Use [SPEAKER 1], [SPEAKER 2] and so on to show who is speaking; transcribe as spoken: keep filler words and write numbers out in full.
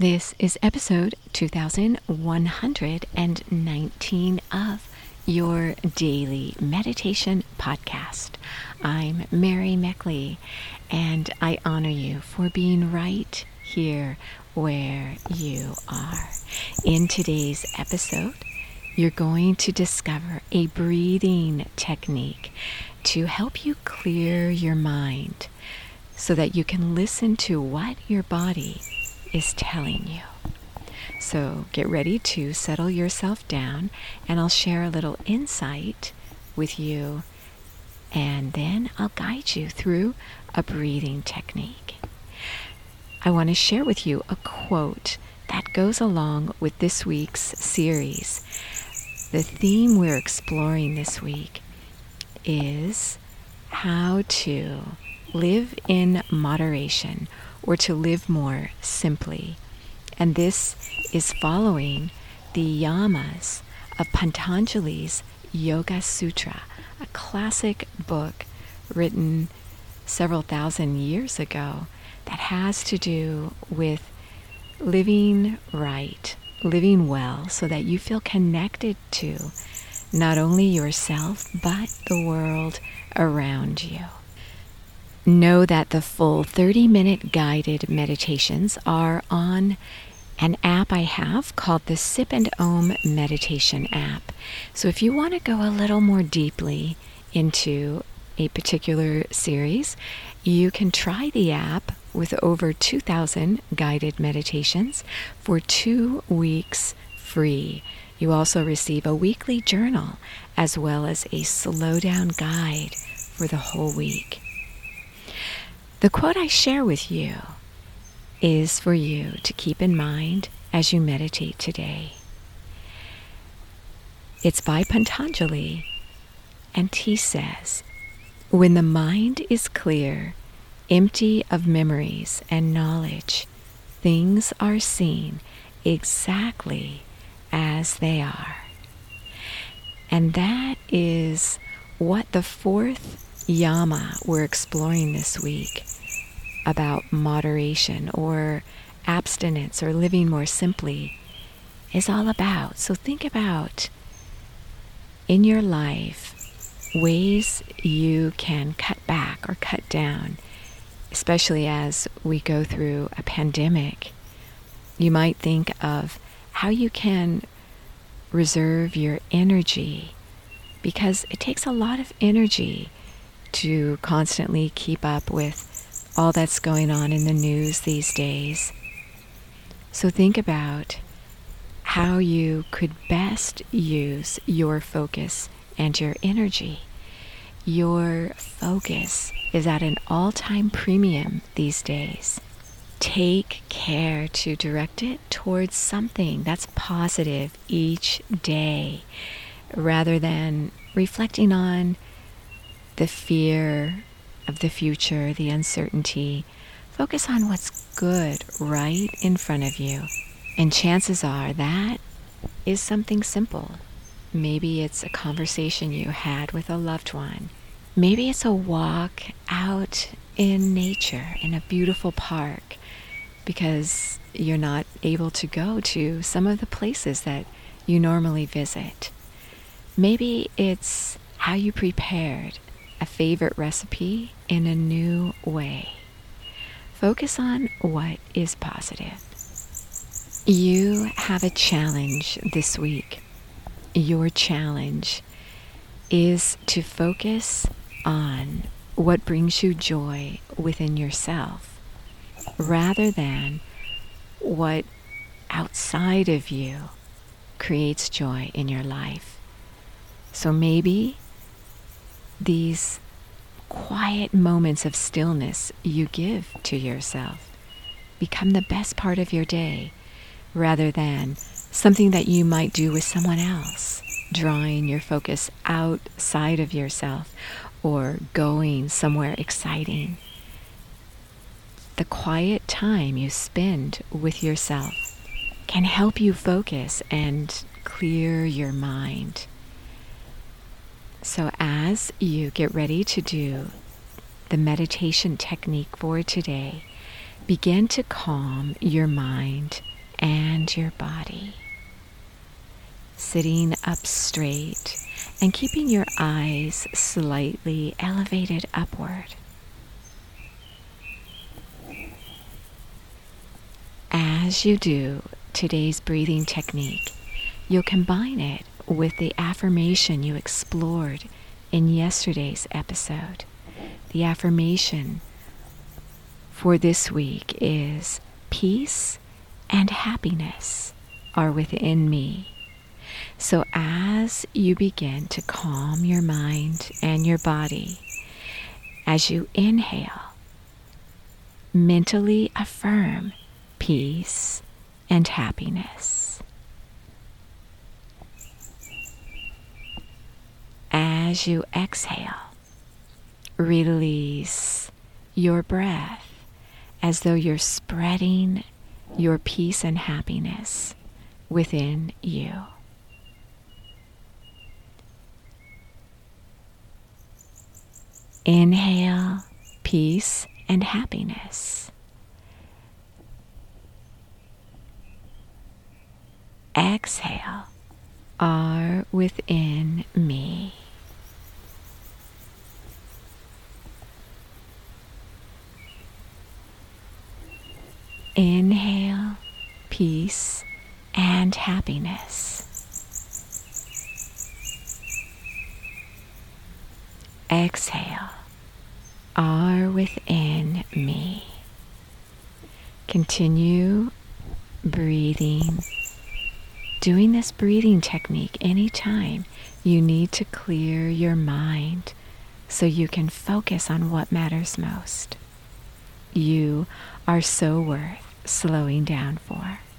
[SPEAKER 1] This is episode two thousand one hundred nineteen of your Daily Meditation Podcast. I'm Mary Meckley, and I honor you for being right here where you are. In today's episode, you're going to discover a breathing technique to help you clear your mind so that you can listen to what your body is telling you. So get ready to settle yourself down, and I'll share a little insight with you, and then I'll guide you through a breathing technique. I want to share with you a quote that goes along with this week's series. The theme we're exploring this week is how to live in moderation, or to live more simply. And this is following the yamas of Patanjali's Yoga Sutra, a classic book written several thousand years ago that has to do with living right, living well, so that you feel connected to not only yourself, but the world around you. Know that the full thirty-minute guided meditations are on an app I have called the Sip and Om Meditation app. So if you want to go a little more deeply into a particular series, you can try the app with over two thousand guided meditations for two weeks free. You also receive a weekly journal as well as a slow down guide for the whole week. The quote I share with you is for you to keep in mind as you meditate today. It's by Patanjali, and he says, "When the mind is clear, empty of memories and knowledge, things are seen exactly as they are." And that is what the fourth yama we're exploring this week about moderation or abstinence or living more simply is all about. So think about in your life ways you can cut back or cut down, especially as we go through a pandemic. You might think of how you can reserve your energy, because it takes a lot of energy to constantly keep up with all that's going on in the news these days. So think about how you could best use your focus and your energy. Your focus is at an all-time premium these days. Take care to direct it towards something that's positive each day, rather than reflecting on the fear of the future, the uncertainty. Focus on what's good right in front of you. And chances are that is something simple. Maybe it's a conversation you had with a loved one. Maybe it's a walk out in nature in a beautiful park, because you're not able to go to some of the places that you normally visit. Maybe it's how you prepared a favorite recipe in a new way. Focus on what is positive. You have a challenge this week. Your challenge is to focus on what brings you joy within yourself, rather than what outside of you creates joy in your life. So maybe these quiet moments of stillness you give to yourself become the best part of your day, rather than something that you might do with someone else, drawing your focus outside of yourself or going somewhere exciting. The quiet time you spend with yourself can help you focus and clear your mind. So as you get ready to do the meditation technique for today, begin to calm your mind and your body. Sitting up straight and keeping your eyes slightly elevated upward. As you do today's breathing technique, you'll combine it with the affirmation you explored in yesterday's episode. The affirmation for this week is peace and happiness are within me. So as you begin to calm your mind and your body, as you inhale, mentally affirm peace and happiness. As you exhale, release your breath as though you're spreading your peace and happiness within you. Inhale peace and happiness. Exhale are within me. Inhale peace and happiness. Exhale are within me. Continue breathing. Doing this breathing technique anytime you need to clear your mind so you can focus on what matters most. You are so worth slowing down for.